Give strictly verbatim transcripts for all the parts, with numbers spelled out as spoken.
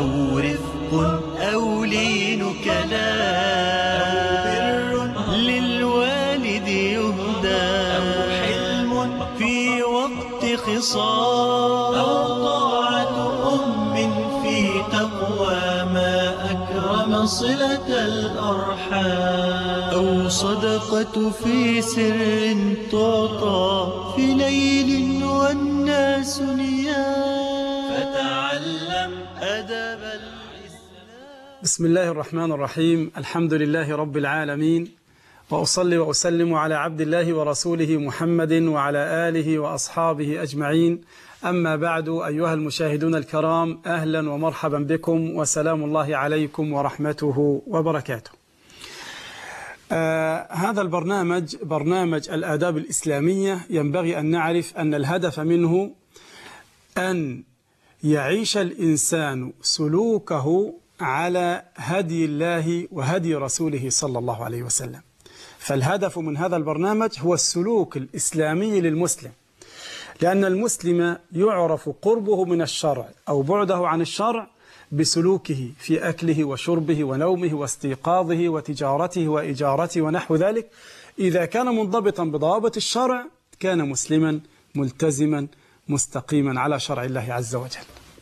أو رفق أو لين كلام أو بر للوالد يهدى أو حلم في وقت خصام أو طاعة أم في تقوى ما أكرم صلة الأرحام أو صدقة في سر تعطى في ليل والناس نيام فتعلم أدب الإسلام. بسم الله الرحمن الرحيم. الحمد لله رب العالمين، وأصلي وأسلم على عبد الله ورسوله محمد وعلى آله وأصحابه أجمعين. أما بعد، أيها المشاهدون الكرام، أهلا ومرحبا بكم وسلام الله عليكم ورحمته وبركاته. آه هذا البرنامج برنامج الآداب الإسلامية. ينبغي أن نعرف أن الهدف منه أن يعيش الإنسان سلوكه على هدي الله وهدي رسوله صلى الله عليه وسلم. فالهدف من هذا البرنامج هو السلوك الإسلامي للمسلم، لأن المسلم يعرف قربه من الشرع أو بعده عن الشرع بسلوكه في أكله وشربه ونومه واستيقاظه وتجارته وإجارته ونحو ذلك. إذا كان منضبطا بضوابط الشرع كان مسلما ملتزما مستقيما على شرع الله عز وجل.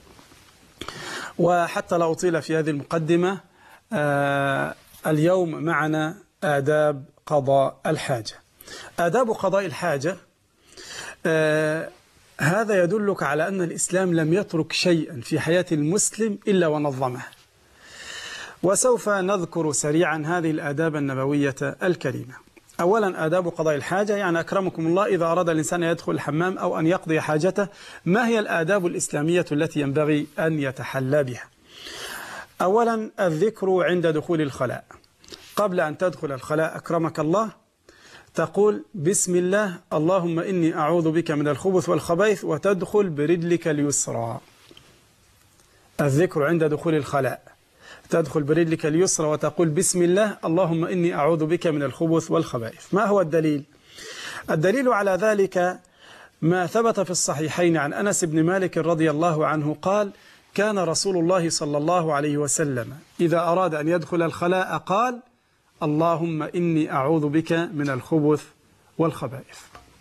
وحتى لا أطيل في هذه المقدمة، آه اليوم معنا آداب قضاء الحاجة. آداب قضاء الحاجة آه هذا يدلك على أن الإسلام لم يترك شيئا في حياة المسلم إلا ونظمه. وسوف نذكر سريعا هذه الآداب النبوية الكريمة. أولا، آداب قضاء الحاجة، يعني أكرمكم الله إذا أراد الإنسان أن يدخل الحمام أو أن يقضي حاجته، ما هي الآداب الإسلامية التي ينبغي أن يتحلى بها؟ أولا، الذكر عند دخول الخلاء. قبل أن تدخل الخلاء أكرمك الله تقول بسم الله اللهم إني أعوذ بك من الخبث والخبائث، وتدخل برجلك اليسرى. الذكر عند دخول الخلاء، تدخل برجلك اليسرى وتقول بسم الله اللهم إني أعوذ بك من الخبث والخبائث. ما هو الدليل؟ الدليل على ذلك ما ثبت في الصحيحين عن أنس بن مالك رضي الله عنه قال: كان رسول الله صلى الله عليه وسلم إذا أراد أن يدخل الخلاء قال اللهم إني أعوذ بك من الخبث والخبائث.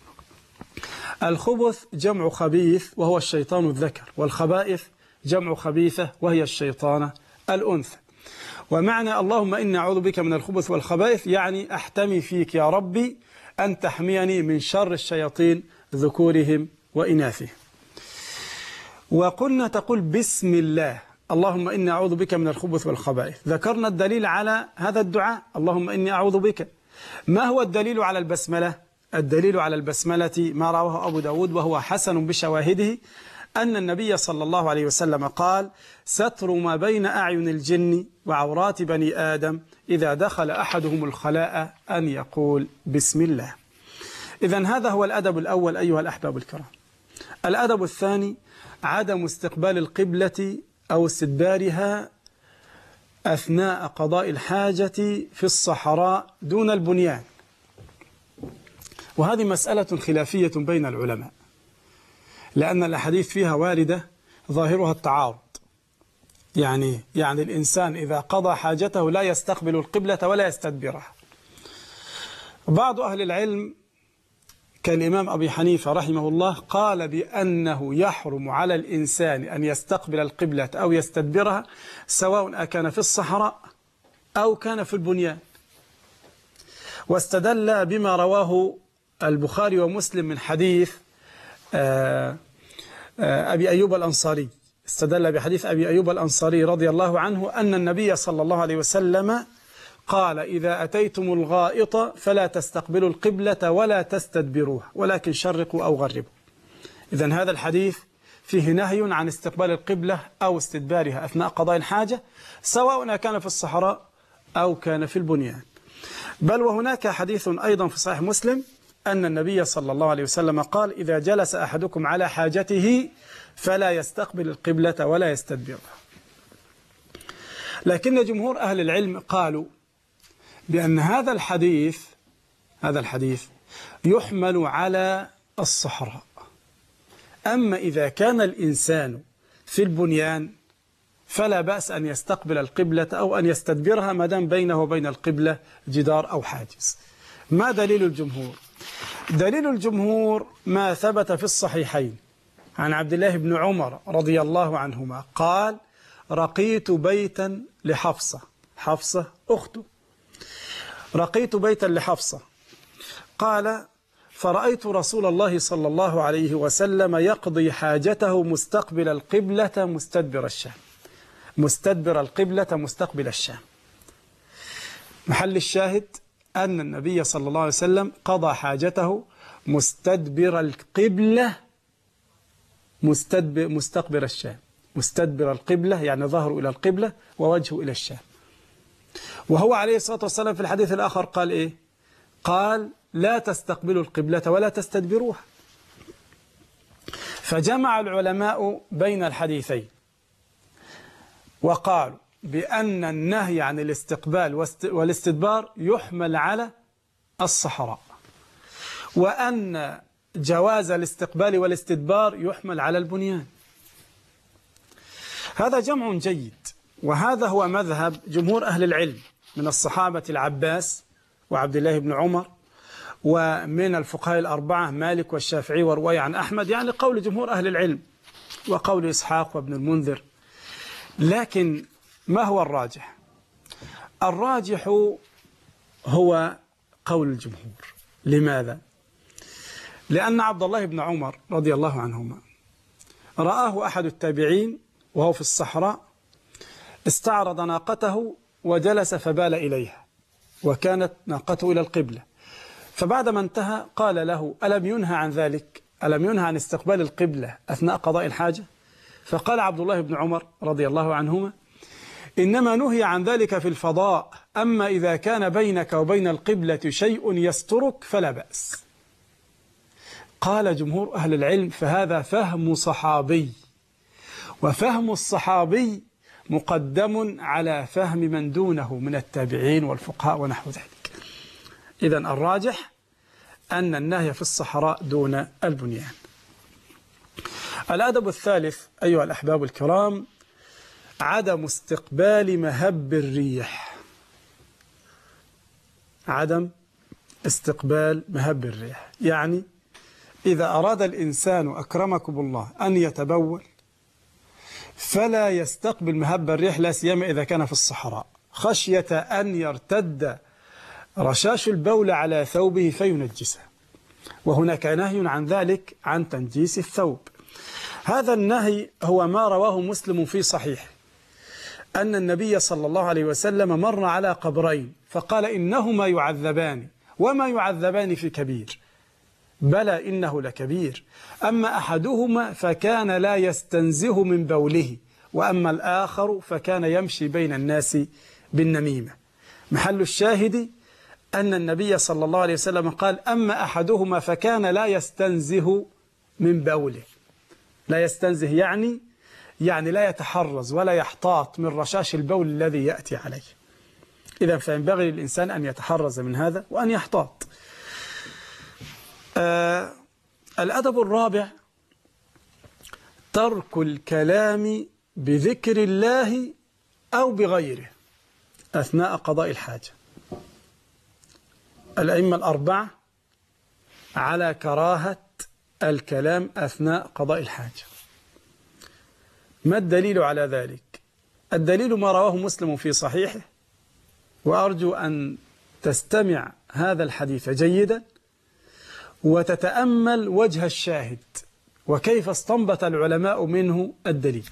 الخبث جمع خبيث وهو الشيطان الذكر، والخبائث جمع خبيثة وهي الشيطانة الأنثى. ومعنى اللهم إني أعوذ بك من الخبث والخبائث يعني أحتمي فيك يا ربي أن تحميني من شر الشياطين ذكورهم وإناثهم. وقلنا تقول بسم الله اللهم إني أعوذ بك من الخبث والخبائث. ذكرنا الدليل على هذا الدعاء اللهم إني أعوذ بك. ما هو الدليل على البسملة؟ الدليل على البسملة ما رواه أبو داود وهو حسن بشواهده، أن النبي صلى الله عليه وسلم قال: ستر ما بين أعين الجن وعورات بني آدم إذا دخل أحدهم الخلاء أن يقول بسم الله. إذن هذا هو الأدب الأول أيها الأحباب الكرام. الأدب الثاني عدم استقبال القبلة أو استدبارها أثناء قضاء الحاجة في الصحراء دون البنيان. وهذه مسألة خلافية بين العلماء، لأن الأحاديث فيها واردة ظاهرها التعارض. يعني يعني الإنسان إذا قضى حاجته لا يستقبل القبلة ولا يستدبرها. بعض أهل العلم كالإمام أبي حنيفة رحمه الله قال بأنه يحرم على الإنسان أن يستقبل القبلة أو يستدبرها سواء أكان في الصحراء أو كان في البنيان، واستدل بما رواه البخاري ومسلم من حديث أبي أيوب الأنصاري. استدل بحديث أبي أيوب الأنصاري رضي الله عنه أن النبي صلى الله عليه وسلم قال: إذا أتيتم الغائط فلا تستقبلوا القبلة ولا تستدبروها ولكن شرقوا أو غربوا. إذن هذا الحديث فيه نهي عن استقبال القبلة أو استدبارها أثناء قضاء الحاجة سواء كان في الصحراء أو كان في البنيان. بل وهناك حديث أيضا في صحيح مسلم أن النبي صلى الله عليه وسلم قال: إذا جلس أحدكم على حاجته فلا يستقبل القبلة ولا يستدبرها. لكن جمهور أهل العلم قالوا بأن هذا الحديث هذا الحديث يحمل على الصحراء. أما إذا كان الإنسان في البنيان فلا بأس أن يستقبل القبلة أو أن يستدبرها ما دام بينه وبين القبلة جدار أو حاجز. ما دليل الجمهور؟ دليل الجمهور ما ثبت في الصحيحين عن عبد الله بن عمر رضي الله عنهما قال: رقيت بيتا لحفصة، حفصة أخته، رقيت بيتا لحفصة، قال: فرأيت رسول الله صلى الله عليه وسلم يقضي حاجته مستقبل القبلة مستدبر الشام، مستدبر القبلة مستقبل الشام. محل الشاهد أن النبي صلى الله عليه وسلم قضى حاجته مستدبر القبلة مستدبر مستقبل الشام، مستدبر القبلة يعني ظهره إلى القبلة ووجهه إلى الشام. وهو عليه الصلاة والسلام في الحديث الآخر قال إيه؟ قال: لا تستقبلوا القبلة ولا تستدبروها. فجمع العلماء بين الحديثين وقالوا بأن النهي عن الاستقبال والاستدبار يحمل على الصحراء، وأن جواز الاستقبال والاستدبار يحمل على البنيان. هذا جمع جيد، وهذا هو مذهب جمهور أهل العلم من الصحابة العباس وعبد الله بن عمر، ومن الفقهاء الأربعة مالك والشافعي ورواية عن أحمد، يعني قول جمهور أهل العلم وقول إسحاق وابن المنذر. لكن ما هو الراجح؟ الراجح هو قول الجمهور. لماذا؟ لأن عبد الله بن عمر رضي الله عنهما رآه أحد التابعين وهو في الصحراء، استعرض ناقته وجلس فبال إليها، وكانت ناقته إلى القبلة، فبعدما انتهى قال له: ألم ينهى عن ذلك؟ ألم ينهى عن استقبال القبلة أثناء قضاء الحاجة؟ فقال عبد الله بن عمر رضي الله عنهما: إنما نهي عن ذلك في الفضاء، أما إذا كان بينك وبين القبلة شيء يسترك فلا بأس. قال جمهور أهل العلم: فهذا فهم صحابي، وفهم الصحابي مقدم على فهم من دونه من التابعين والفقهاء ونحو ذلك. إذن الراجح أن النهي في الصحراء دون البنيان. الأدب الثالث أيها الأحباب الكرام عدم استقبال مهب الريح. عدم استقبال مهب الريح، يعني إذا أراد الإنسان أكرمكم الله أن يتبول فلا يستقبل مهب الريح، لا سيما إذا كان في الصحراء، خشية أن يرتد رشاش البول على ثوبه فينجسه، وهناك نهي عن ذلك عن تنجيس الثوب. هذا النهي هو ما رواه مسلم في صحيح أن النبي صلى الله عليه وسلم مر على قبرين فقال: إنهما يعذبان وما يعذبان في كبير، بلى إنه لكبير، أما أحدهما فكان لا يستنزه من بوله، وأما الآخر فكان يمشي بين الناس بالنميمة. محل الشاهد أن النبي صلى الله عليه وسلم قال: أما أحدهما فكان لا يستنزه من بوله. لا يستنزه يعني يعني لا يتحرز ولا يحتاط من رشاش البول الذي يأتي عليه. إذا فينبغي للإنسان أن يتحرز من هذا وأن يحتاط. آه الأدب الرابع ترك الكلام بذكر الله أو بغيره أثناء قضاء الحاجة. الأئمة الأربعة على كراهة الكلام أثناء قضاء الحاجة. ما الدليل على ذلك؟ الدليل ما رواه مسلم في صحيحه، وأرجو أن تستمع هذا الحديث جيدا وتتأمل وجه الشاهد وكيف استنبط العلماء منه الدليل.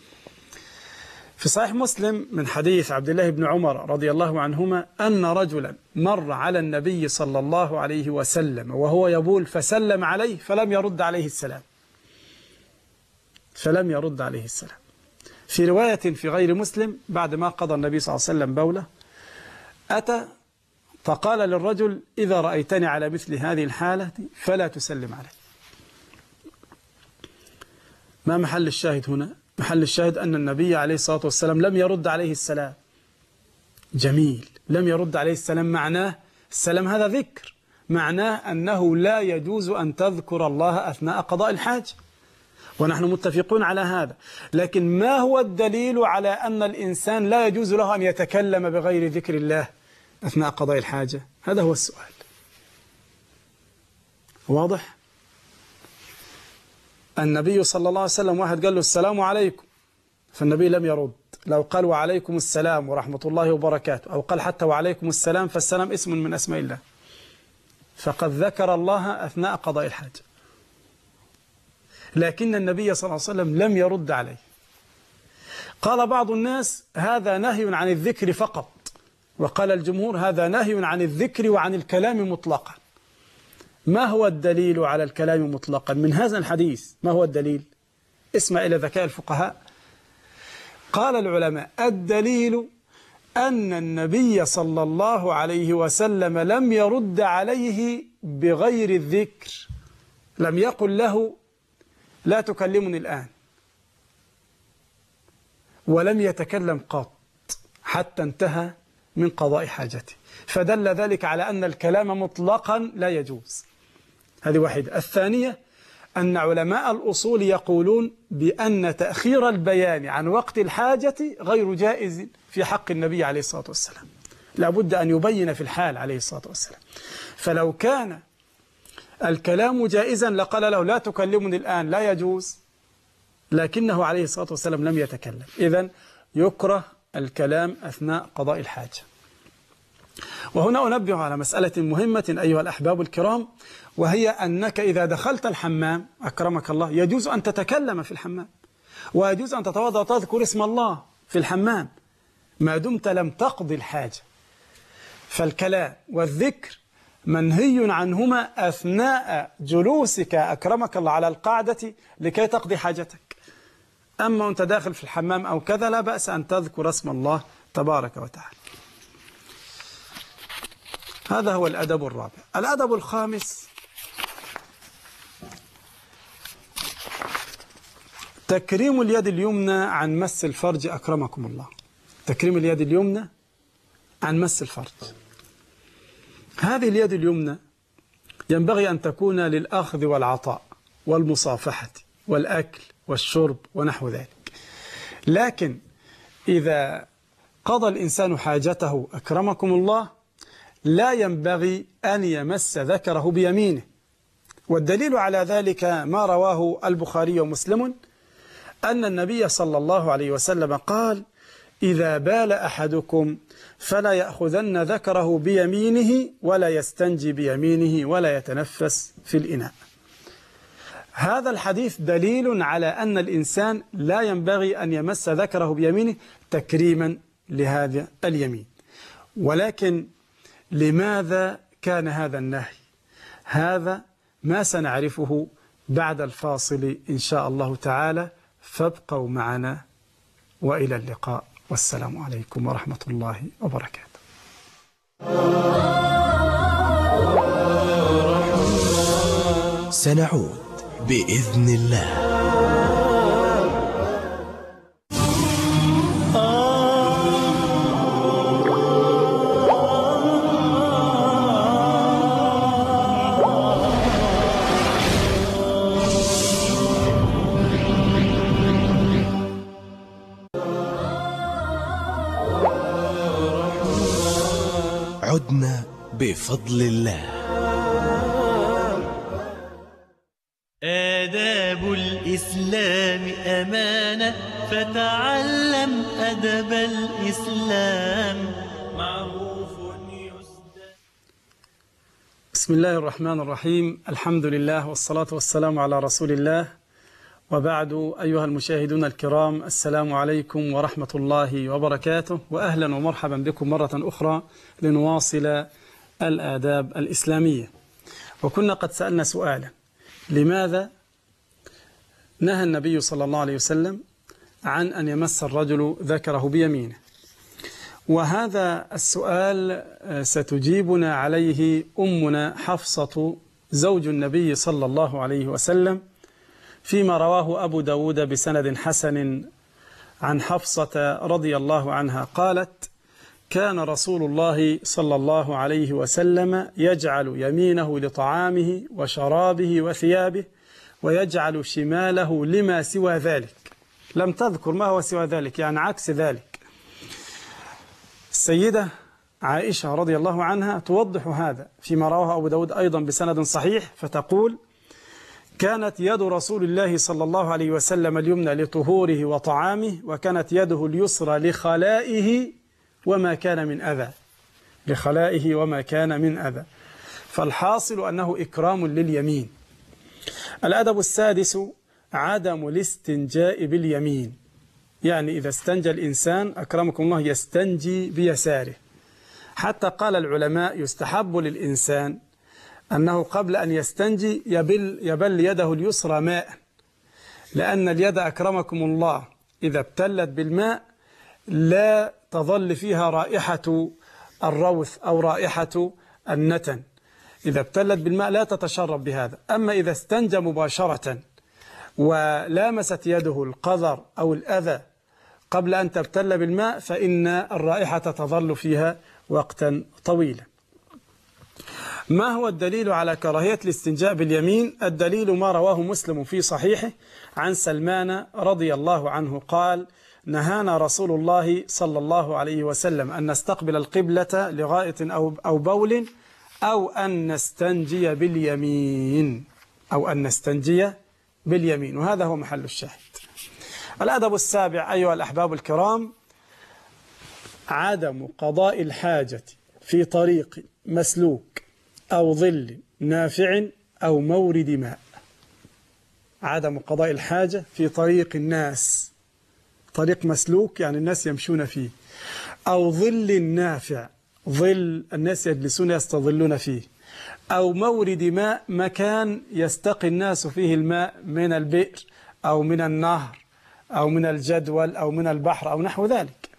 في صحيح مسلم من حديث عبد الله بن عمر رضي الله عنهما أن رجلا مر على النبي صلى الله عليه وسلم وهو يبول فسلم عليه فلم يرد عليه السلام فلم يرد عليه السلام. في رواية في غير مسلم بعد ما قضى النبي صلى الله عليه وسلم بوله أتى فقال للرجل: إذا رأيتني على مثل هذه الحالة فلا تسلم علي. ما محل الشاهد هنا؟ محل الشاهد أن النبي عليه الصلاة والسلام لم يرد عليه السلام. جميل، لم يرد عليه السلام، معناه السلام هذا ذكر، معناه أنه لا يجوز أن تذكر الله أثناء قضاء الحاجة، ونحن متفقون على هذا. لكن ما هو الدليل على أن الإنسان لا يجوز له أن يتكلم بغير ذكر الله أثناء قضاء الحاجة؟ هذا هو السؤال. واضح؟ النبي صلى الله عليه وسلم واحد قال له السلام عليكم، فالنبي لم يرد. لو قال وعليكم السلام ورحمة الله وبركاته، أو قال حتى وعليكم السلام، فالسلام اسم من أسماء الله، فقد ذكر الله أثناء قضاء الحاجة. لكن النبي صلى الله عليه وسلم لم يرد عليه. قال بعض الناس هذا نهي عن الذكر فقط، وقال الجمهور هذا نهي عن الذكر وعن الكلام مطلقا. ما هو الدليل على الكلام مطلقا من هذا الحديث؟ ما هو الدليل؟ اسمع إلى ذكاء الفقهاء. قال العلماء الدليل أن النبي صلى الله عليه وسلم لم يرد عليه بغير الذكر، لم يقل له لا تكلمني الآن، ولم يتكلم قط حتى انتهى من قضاء حاجته، فدل ذلك على أن الكلام مطلقا لا يجوز. هذه واحدة. الثانية أن علماء الأصول يقولون بأن تأخير البيان عن وقت الحاجة غير جائز في حق النبي عليه الصلاة والسلام، لابد أن يبين في الحال عليه الصلاة والسلام. فلو كان الكلام جائزا لقال له لا تكلمني الآن، لا يجوز، لكنه عليه الصلاة والسلام لم يتكلم. إذن يكره الكلام أثناء قضاء الحاجة. وهنا أنبه على مسألة مهمة أيها الأحباب الكرام، وهي أنك إذا دخلت الحمام أكرمك الله يجوز أن تتكلم في الحمام، ويجوز أن تتوضأ وتذكر اسم الله في الحمام ما دمت لم تقضي الحاجة. فالكلام والذكر منهي عنهما أثناء جلوسك أكرمك الله على القاعدة لكي تقضي حاجتك. أما أنت داخل في الحمام أو كذا لا بأس أن تذكر اسم الله تبارك وتعالى. هذا هو الأدب الرابع. الأدب الخامس تكريم اليد اليمنى عن مس الفرج أكرمكم الله. تكريم اليد اليمنى عن مس الفرج. هذه اليد اليمنى ينبغي أن تكون للأخذ والعطاء والمصافحة والأكل والشرب ونحو ذلك. لكن إذا قضى الإنسان حاجته أكرمكم الله لا ينبغي أن يمس ذكره بيمينه. والدليل على ذلك ما رواه البخاري ومسلم أن النبي صلى الله عليه وسلم قال إذا بال أحدكم فلا يأخذن ذكره بيمينه ولا يستنجي بيمينه ولا يتنفس في الإناء. هذا الحديث دليل على أن الإنسان لا ينبغي أن يمس ذكره بيمينه تكريما لهذا اليمين. ولكن لماذا كان هذا النهي؟ هذا ما سنعرفه بعد الفاصل إن شاء الله تعالى، فابقوا معنا وإلى اللقاء، والسلام عليكم ورحمة الله وبركاته. سنعود بإذن الله. عدنا بفضل الله. آداب الإسلام أمانة، فتعلم أدب الإسلام معروف يسدى. بسم الله الرحمن الرحيم، الحمد لله والصلاة والسلام على رسول الله، وبعد. أيها المشاهدون الكرام، السلام عليكم ورحمة الله وبركاته، وأهلا ومرحبا بكم مرة أخرى لنواصل الآداب الإسلامية. وكنا قد سألنا سؤالا: لماذا نهى النبي صلى الله عليه وسلم عن أن يمس الرجل ذكره بيمينه؟ وهذا السؤال ستجيبنا عليه أمنا حفصة زوج النبي صلى الله عليه وسلم، فيما رواه أبو داود بسند حسن عن حفصة رضي الله عنها قالت: كان رسول الله صلى الله عليه وسلم يجعل يمينه لطعامه وشرابه وثيابه، ويجعل شماله لما سوى ذلك. لم تذكر ما هو سوى ذلك، يعني عكس ذلك. السيدة عائشة رضي الله عنها توضح هذا فيما رواه أبو داود أيضا بسند صحيح، فتقول: كانت يد رسول الله صلى الله عليه وسلم اليمنى لطهوره وطعامه، وكانت يده اليسرى لخلائه وما كان من أذى، لخلائه وما كان من أذى. فالحاصل أنه إكرام لليمين. الأدب السادس عدم الاستنجاء باليمين، يعني إذا استنجى الإنسان أكرمكم الله يستنجي بيساره. حتى قال العلماء يستحب للإنسان أنه قبل أن يستنجي يبل, يبل يده اليسرى ماء، لأن اليد أكرمكم الله إذا ابتلت بالماء لا تظل فيها رائحة الروث أو رائحة النتن، إذا ابتلت بالماء لا تتشرب بهذا. أما إذا استنجى مباشرة ولامست يده القذر أو الأذى قبل أن تبتل بالماء فإن الرائحة تظل فيها وقتا طويلا. ما هو الدليل على كراهية الاستنجاء باليمين؟ الدليل ما رواه مسلم في صحيحه عن سلمان رضي الله عنه قال: نهانا رسول الله صلى الله عليه وسلم أن نستقبل القبلة لغائط أو أو بول أو أن نستنجي باليمين أو أن نستنجي باليمين، وهذا هو محل الشاهد. الأدب السابع أيها الأحباب الكرام عدم قضاء الحاجة في طريق مسلوك أو ظل نافع أو مورد ماء. عدم قضاء الحاجة في طريق الناس، طريق مسلوك يعني الناس يمشون فيه، أو ظل نافع، ظل الناس يجلسون يستظلون فيه، أو مورد ماء، مكان يستقي الناس فيه الماء من البئر أو من النهر أو من الجدول أو من البحر أو نحو ذلك.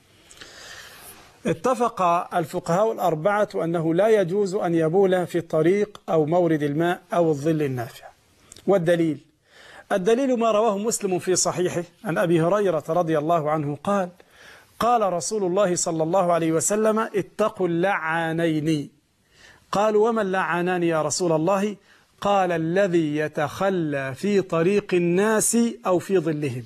اتفق الفقهاء الأربعة أنه لا يجوز أن يبول في الطريق أو مورد الماء أو الظل النافع. والدليل الدليل ما رواه مسلم في صحيحه عن أبي هريرة رضي الله عنه قال: قال رسول الله صلى الله عليه وسلم: اتقوا اللعانين. قالوا: وما اللعانان يا رسول الله؟ قال: الذي يتخلى في طريق الناس أو في ظلهم.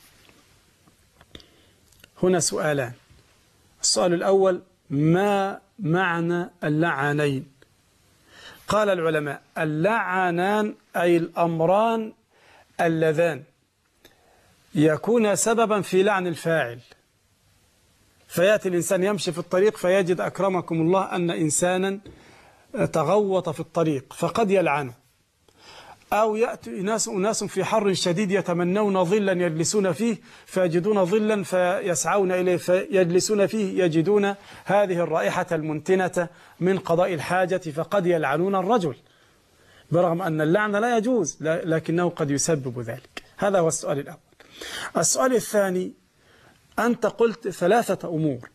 هنا سؤالان. السؤال الأول: ما معنى اللعانين؟ قال العلماء: اللعانان أي الأمران اللذان يكون سببا في لعن الفاعل، فيأتي الإنسان يمشي في الطريق فيجد أكرمكم الله أن إنسانا تغوط في الطريق فقد يلعنه، أو يأتي ناس أناس في حر شديد يتمنون ظلا يجلسون فيه فيجدون ظلا فيسعون إليه فيجلسون فيه يجدون هذه الرائحة المنتنة من قضاء الحاجة فقد يلعنون الرجل، برغم أن اللعن لا يجوز لكنه قد يسبب ذلك. هذا هو السؤال الأول. السؤال الثاني: أنت قلت ثلاثة أمور: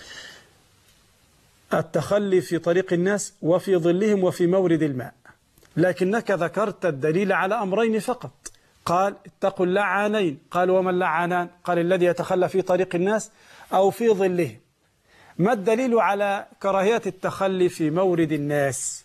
التخلي في طريق الناس وفي ظلهم وفي مورد الماء، لكنك ذكرت الدليل على أمرين فقط. قال: اتقوا اللعانين. قال: وما اللعانان؟ قال: الذي يتخلى في طريق الناس أو في ظلهم. ما الدليل على كراهية التخلي في مورد الناس؟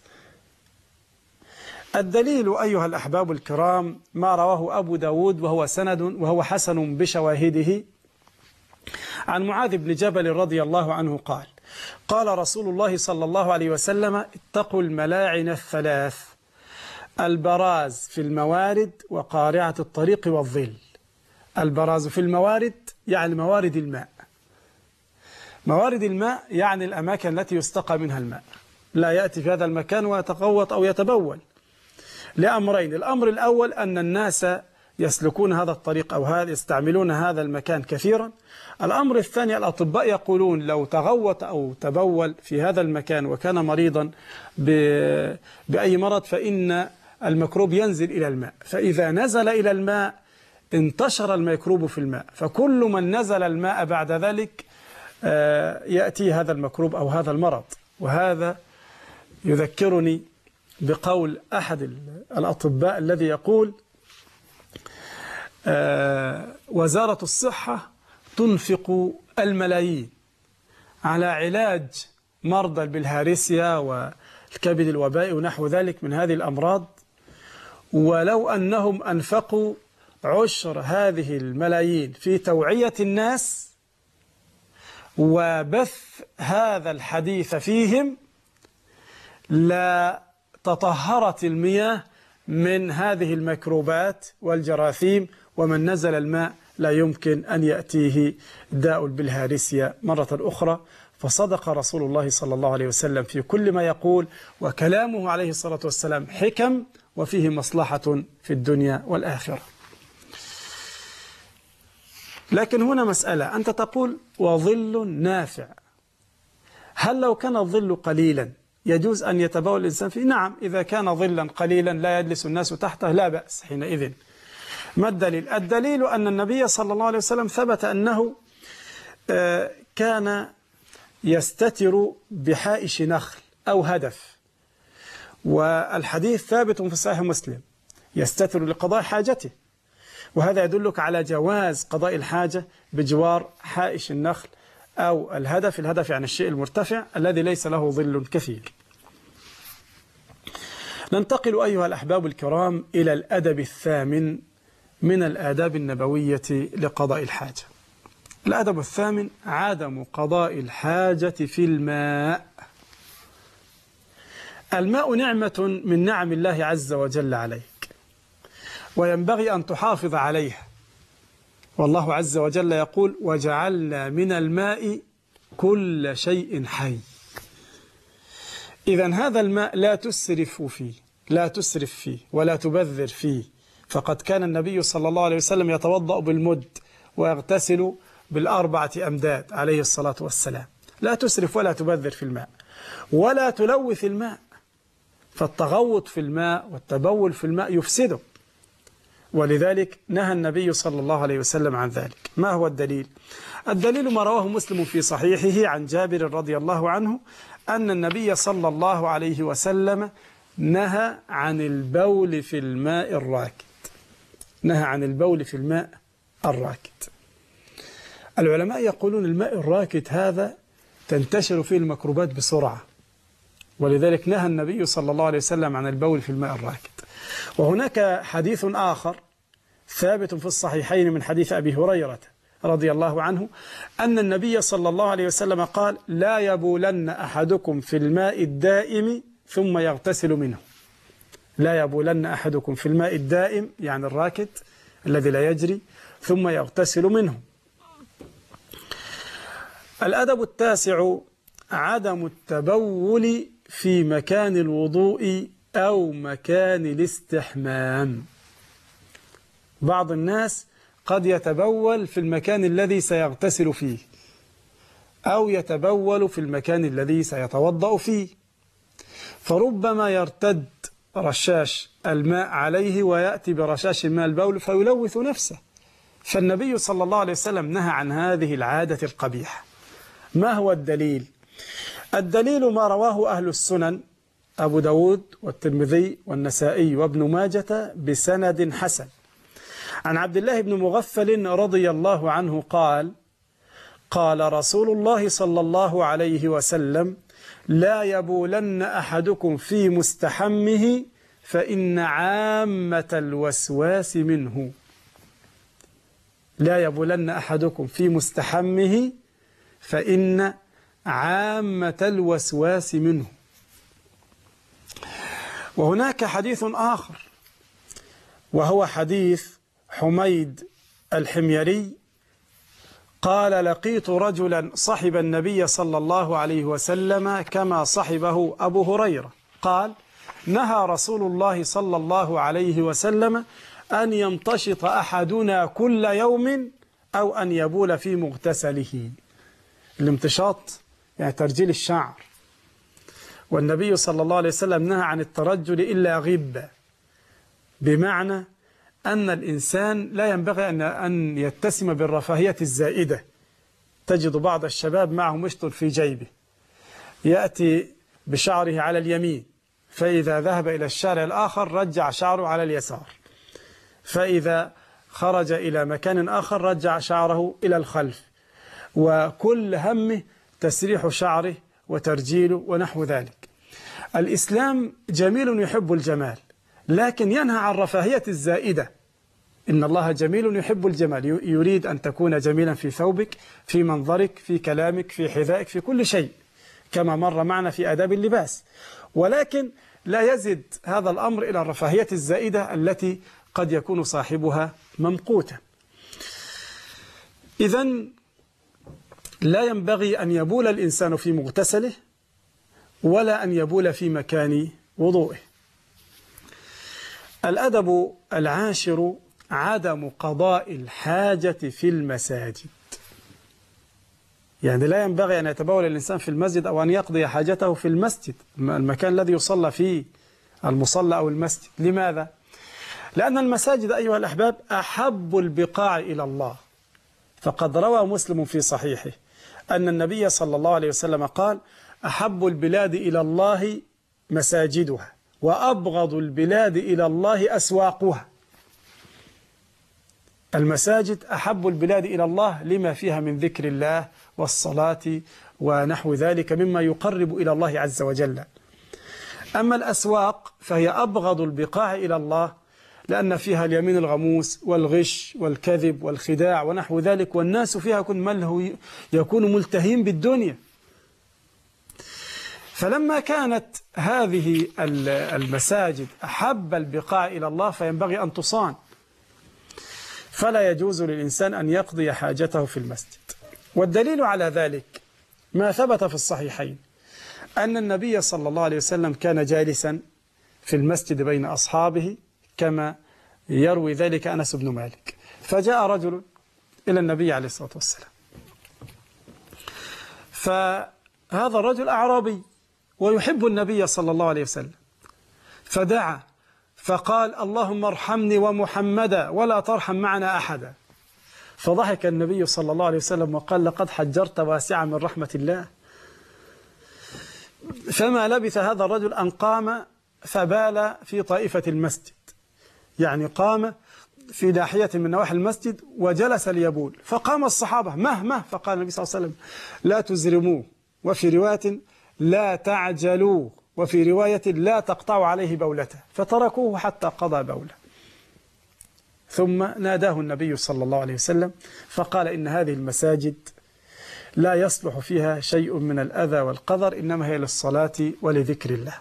الدليل أيها الأحباب الكرام ما رواه أبو داود وهو سند وهو حسن بشواهده عن معاذ بن جبل رضي الله عنه قال: قال رسول الله صلى الله عليه وسلم: اتقوا الملاعن الثلاث: البراز في الموارد وقارعة الطريق والظل. البراز في الموارد يعني موارد الماء، موارد الماء يعني الأماكن التي يستقى منها الماء، لا يأتي في هذا المكان ويتغوط أو يتبول لأمرين: الأمر الأول أن الناس يسلكون هذا الطريق أو هذا يستعملون هذا المكان كثيرا. الأمر الثاني: الأطباء يقولون لو تغوط أو تبول في هذا المكان وكان مريضا بأي مرض فإن الميكروب ينزل إلى الماء، فإذا نزل إلى الماء انتشر الميكروب في الماء، فكل من نزل الماء بعد ذلك يأتي هذا الميكروب أو هذا المرض. وهذا يذكرني بقول أحد الأطباء الذي يقول: وزارة الصحة تنفق الملايين على علاج مرضى البلهارسيا والكبد الوبائي ونحو ذلك من هذه الأمراض، ولو أنهم أنفقوا عشر هذه الملايين في توعية الناس وبث هذا الحديث فيهم لا تطهرت المياه من هذه الميكروبات والجراثيم، ومن نزل الماء لا يمكن أن يأتيه داء البلهارسيا مرة أخرى. فصدق رسول الله صلى الله عليه وسلم في كل ما يقول، وكلامه عليه الصلاة والسلام حكم وفيه مصلحة في الدنيا والآخرة. لكن هنا مسألة، أنت تقول وظل نافع، هل لو كان الظل قليلا يجوز أن يتبول الإنسان فيه؟ نعم، إذا كان ظلا قليلا لا يجلس الناس تحته لا بأس حينئذ. ما الدليل؟ الدليل أن النبي صلى الله عليه وسلم ثبت أنه كان يستتر بحائش نخل أو هدف، والحديث ثابت في صحيح مسلم، يستتر لقضاء حاجته، وهذا يدلك على جواز قضاء الحاجة بجوار حائش النخل أو الهدف. الهدف يعني الشيء المرتفع الذي ليس له ظل كثير. ننتقل أيها الأحباب الكرام إلى الأدب الثامن من الآداب النبوية لقضاء الحاجة. الأدب الثامن عدم قضاء الحاجة في الماء. الماء نعمة من نعم الله عز وجل عليك، وينبغي أن تحافظ عليها. والله عز وجل يقول: وجعلنا من الماء كل شيء حي. إذن هذا الماء لا تسرف فيه، لا تسرف فيه ولا تبذر فيه، فقد كان النبي صلى الله عليه وسلم يتوضأ بالمد ويغتسل بالأربعة أمداد عليه الصلاة والسلام. لا تسرف ولا تبذر في الماء، ولا تلوث الماء، فالتغوط في الماء والتبول في الماء يفسده، ولذلك نهى النبي صلى الله عليه وسلم عن ذلك. ما هو الدليل؟ الدليل ما رواه مسلم في صحيحه عن جابر رضي الله عنه أن النبي صلى الله عليه وسلم نهى عن البول في الماء الراكد. نهى عن البول في الماء الراكد. العلماء يقولون الماء الراكد هذا تنتشر فيه الميكروبات بسرعة، ولذلك نهى النبي صلى الله عليه وسلم عن البول في الماء الراكد. وهناك حديث آخر ثابت في الصحيحين من حديث أبي هريرة رضي الله عنه أن النبي صلى الله عليه وسلم قال: لا يبولن أحدكم في الماء الدائم ثم يغتسل منه. لا يبولن أحدكم في الماء الدائم يعني الراكد الذي لا يجري ثم يغتسل منه. الأدب التاسع عدم التبول في مكان الوضوء أو مكان الاستحمام. بعض الناس قد يتبول في المكان الذي سيغتسل فيه، أو يتبول في المكان الذي سيتوضأ فيه، فربما يرتد رشاش الماء عليه ويأتي برشاش الماء البول فيلوث نفسه. فالنبي صلى الله عليه وسلم نهى عن هذه العادة القبيحة. ما هو الدليل؟ الدليل ما رواه أهل السنن أبو داود والترمذي والنسائي وابن ماجة بسند حسن عن عبد الله بن مغفل رضي الله عنه قال: قال رسول الله صلى الله عليه وسلم: لا يبولن أحدكم في مستحمه فإن عامة الوسواس منه. لا يبولن أحدكم في مستحمه فإن عامة الوسواس منه. وهناك حديث آخر وهو حديث حميد الحميري قال: لقيت رجلا صحب النبي صلى الله عليه وسلم كما صحبه أبو هريرة. قال: نهى رسول الله صلى الله عليه وسلم أن يمتشط أحدنا كل يوم أو أن يبول في مغتسله. الامتشاط يعني ترجيل الشعر، والنبي صلى الله عليه وسلم نهى عن الترجل إلا غبة، بمعنى أن الإنسان لا ينبغي أن يتسم بالرفاهية الزائدة. تجد بعض الشباب معه مشط في جيبه، يأتي بشعره على اليمين، فإذا ذهب إلى الشارع الآخر رجع شعره على اليسار، فإذا خرج إلى مكان آخر رجع شعره إلى الخلف، وكل همه تسريح شعره وترجيله ونحو ذلك. الإسلام جميل يحب الجمال، لكن ينهى عن رفاهية الزائدة. إن الله جميل يحب الجمال، يريد أن تكون جميلا في ثوبك، في منظرك، في كلامك، في حذائك، في كل شيء، كما مر معنا في آداب اللباس. ولكن لا يزد هذا الأمر إلى الرفاهية الزائدة التي قد يكون صاحبها ممقوتا. إذن لا ينبغي أن يبول الإنسان في مغتسله ولا أن يبول في مكان وضوئه. الأدب العاشر عدم قضاء الحاجة في المساجد. يعني لا ينبغي أن يتبول الإنسان في المسجد أو أن يقضي حاجته في المسجد، المكان الذي يصلى فيه، المصلى أو المسجد. لماذا؟ لأن المساجد أيها الأحباب أحب البقاع إلى الله. فقد روى مسلم في صحيحه أن النبي صلى الله عليه وسلم قال: أحب البلاد إلى الله مساجدها، وأبغض البلاد إلى الله أسواقها. المساجد أحب البلاد إلى الله لما فيها من ذكر الله والصلاة ونحو ذلك مما يقرب إلى الله عز وجل. أما الأسواق فهي أبغض البقاع إلى الله لأن فيها اليمين الغموس والغش والكذب والخداع ونحو ذلك، والناس فيها يكون مله يكون ملتهين بالدنيا. فلما كانت هذه المساجد أحب البقاع إلى الله فينبغي أن تصان، فلا يجوز للإنسان أن يقضي حاجته في المسجد. والدليل على ذلك ما ثبت في الصحيحين أن النبي صلى الله عليه وسلم كان جالسا في المسجد بين أصحابه كما يروي ذلك أنس بن مالك، فجاء رجل إلى النبي عليه الصلاة والسلام، فهذا الرجل أعرابي ويحب النبي صلى الله عليه وسلم، فدعا فقال: اللهم ارحمني ومحمدا ولا ترحم معنا أحدا. فضحك النبي صلى الله عليه وسلم وقال: لقد حجرت واسعا من رحمة الله. فما لبث هذا الرجل أن قام فبال في طائفة المسجد، يعني قام في ناحية من نواحي المسجد وجلس ليبول. فقام الصحابة: مه مه. فقال النبي صلى الله عليه وسلم: لا تزرموه، وفي رواية لا تعجلوه، وفي رواية لا تقطعوا عليه بولته. فتركوه حتى قضى بوله. ثم ناداه النبي صلى الله عليه وسلم فقال: إن هذه المساجد لا يصلح فيها شيء من الأذى والقذر، إنما هي للصلاة ولذكر الله.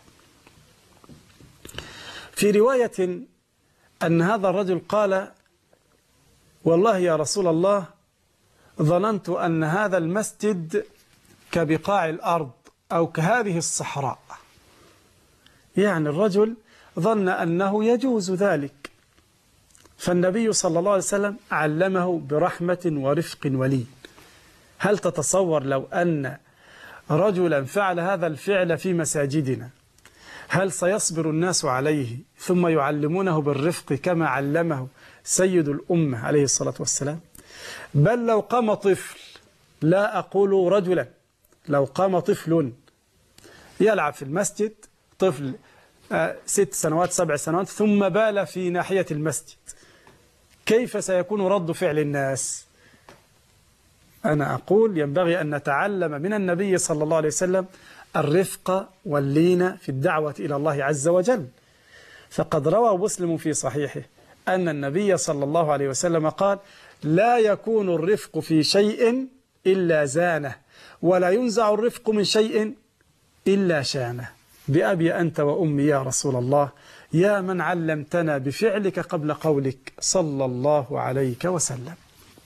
في رواية أن هذا الرجل قال: والله يا رسول الله ظننت أن هذا المسجد كبقاع الأرض أو كهذه الصحراء. يعني الرجل ظن أنه يجوز ذلك. فالنبي صلى الله عليه وسلم علمه برحمة ورفق ولين. هل تتصور لو أن رجلا فعل هذا الفعل في مساجدنا، هل سيصبر الناس عليه ثم يعلمونه بالرفق كما علمه سيد الأمة عليه الصلاة والسلام؟ بل لو قام طفل، لا أقول رجلا، لو قام طفل يلعب في المسجد، طفل ست سنوات سبع سنوات، ثم بال في ناحية المسجد، كيف سيكون رد فعل الناس؟ أنا أقول ينبغي أن نتعلم من النبي صلى الله عليه وسلم الرفق واللين في الدعوة إلى الله عز وجل. فقد روى مسلم في صحيحه أن النبي صلى الله عليه وسلم قال: لا يكون الرفق في شيء إلا زانه، ولا ينزع الرفق من شيء إلا شانه. بأبي أنت وأمي يا رسول الله، يا من علمتنا بفعلك قبل قولك صلى الله عليك وسلم.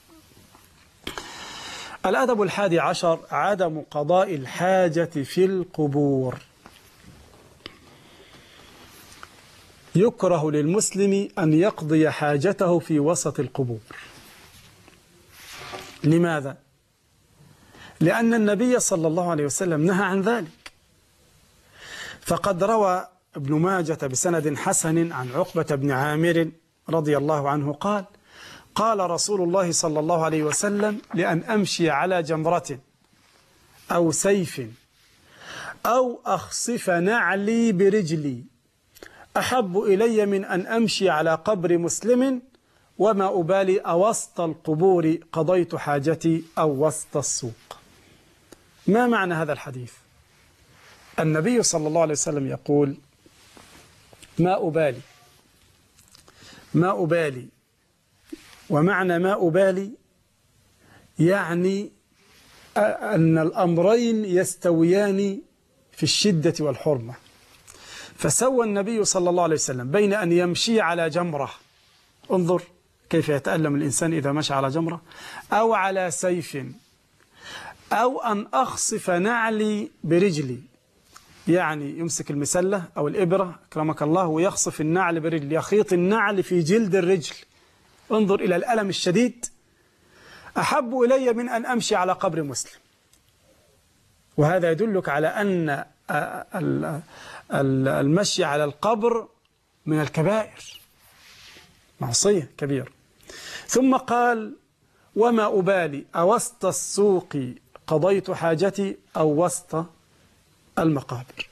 الأدب الحادي عشر عدم قضاء الحاجة في القبور. يكره للمسلم أن يقضي حاجته في وسط القبور. لماذا؟ لأن النبي صلى الله عليه وسلم نهى عن ذلك. فقد روى ابن ماجة بسند حسن عن عقبة بن عامر رضي الله عنه قال: قال رسول الله صلى الله عليه وسلم: لأن أمشي على جمرة أو سيف أو أخصف نعلي برجلي أحب إلي من أن أمشي على قبر مسلم، وما أبالي أوسط القبور قضيت حاجتي أو وسط السوق. ما معنى هذا الحديث؟ النبي صلى الله عليه وسلم يقول: ما أبالي ما أبالي، ومعنى ما أبالي يعني أن الأمرين يستويان في الشدة والحرمة. فسوى النبي صلى الله عليه وسلم بين أن يمشي على جمرة، انظر كيف يتألم الإنسان إذا مشى على جمرة، أو على سيف، أو أن أخصف نعلي برجلي، يعني يمسك المسلة أو الإبرة أكرمك الله ويخصف النعل برجل، يخيط النعل في جلد الرجل. انظر إلى الألم الشديد. أحب إلي من أن أمشي على قبر مسلم. وهذا يدلك على أن المشي على القبر من الكبائر، معصية كبيرة. ثم قال: وما أبالي أوسط السوق قضيت حاجتي أو وسط المقابر.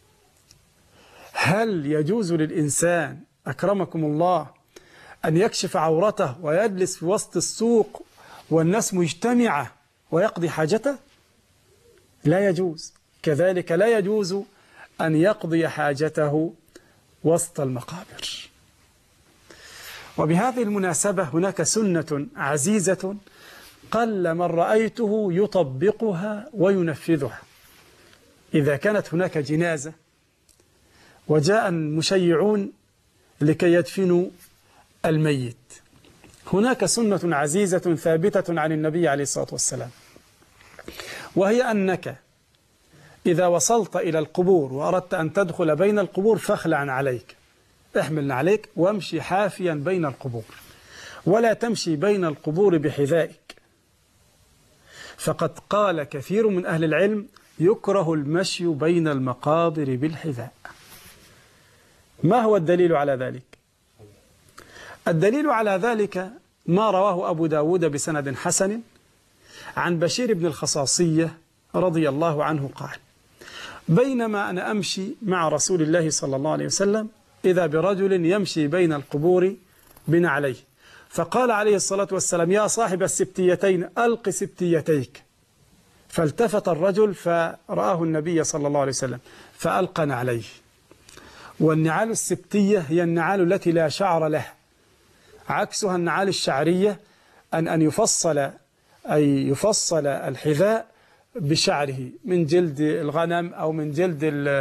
هل يجوز للإنسان أكرمكم الله أن يكشف عورته ويجلس في وسط السوق والناس مجتمعة ويقضي حاجته؟ لا يجوز. كذلك لا يجوز أن يقضي حاجته وسط المقابر. وبهذه المناسبة هناك سنة عزيزة قل من رأيته يطبقها وينفذها. إذا كانت هناك جنازة وجاء المشيعون لكي يدفنوا الميت، هناك سنة عزيزة ثابتة عن النبي عليه الصلاة والسلام، وهي أنك إذا وصلت إلى القبور وأردت أن تدخل بين القبور فاخلع عليك، احمل عليك وامشي حافيا بين القبور، ولا تمشي بين القبور بحذائك. فقد قال كثير من أهل العلم: يكره المشي بين المقابر بالحذاء. ما هو الدليل على ذلك؟ الدليل على ذلك ما رواه أبو داود بسند حسن عن بشير بن الخصاصية رضي الله عنه قال: بينما أنا أمشي مع رسول الله صلى الله عليه وسلم إذا برجل يمشي بين القبور بنعليه، فقال عليه الصلاة والسلام: يا صاحب السبتيتين ألق سبتيتيك. فالتفت الرجل فرآه النبي صلى الله عليه وسلم فألقى نعليه. والنعال السبتية هي النعال التي لا شعر لها، عكسها النعال الشعرية أن أن يفصل أي يفصل الحذاء بشعره من جلد الغنم أو من جلد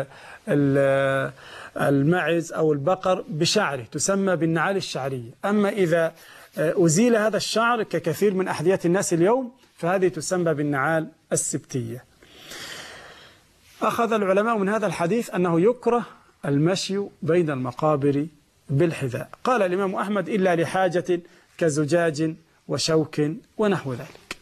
المعز أو البقر بشعره، تسمى بالنعال الشعرية. أما إذا أزيل هذا الشعر ككثير من أحذية الناس اليوم فهذه تسمى بالنعال السبتية. أخذ العلماء من هذا الحديث أنه يكره المشي بين المقابر بالحذاء. قال الإمام أحمد: إلا لحاجة كزجاج وشوك ونحو ذلك.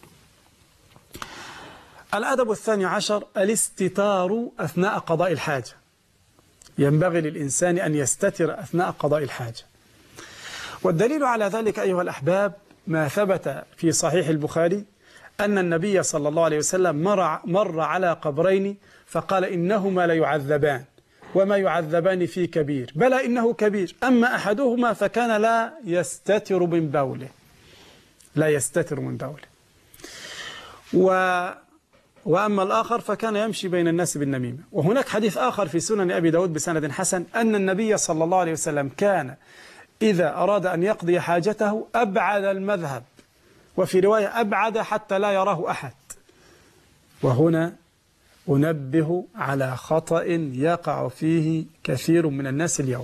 الأدب الثاني عشر: الاستتار أثناء قضاء الحاجة. ينبغي للإنسان أن يستتر أثناء قضاء الحاجة. والدليل على ذلك أيها الأحباب ما ثبت في صحيح البخاري أن النبي صلى الله عليه وسلم مر, مر على قبرين فقال: إنهما ليعذبان وما يعذبان في كبير، بلى إنه كبير، أما أحدهما فكان لا يستتر من بوله، لا يستتر من بوله، و وأما الآخر فكان يمشي بين الناس بالنميمة. وهناك حديث آخر في سنن أبي داود بسند حسن أن النبي صلى الله عليه وسلم كان إذا أراد أن يقضي حاجته أبعد المذهب، وفي رواية أبعد حتى لا يراه أحد. وهنا أنبه على خطأ يقع فيه كثير من الناس اليوم.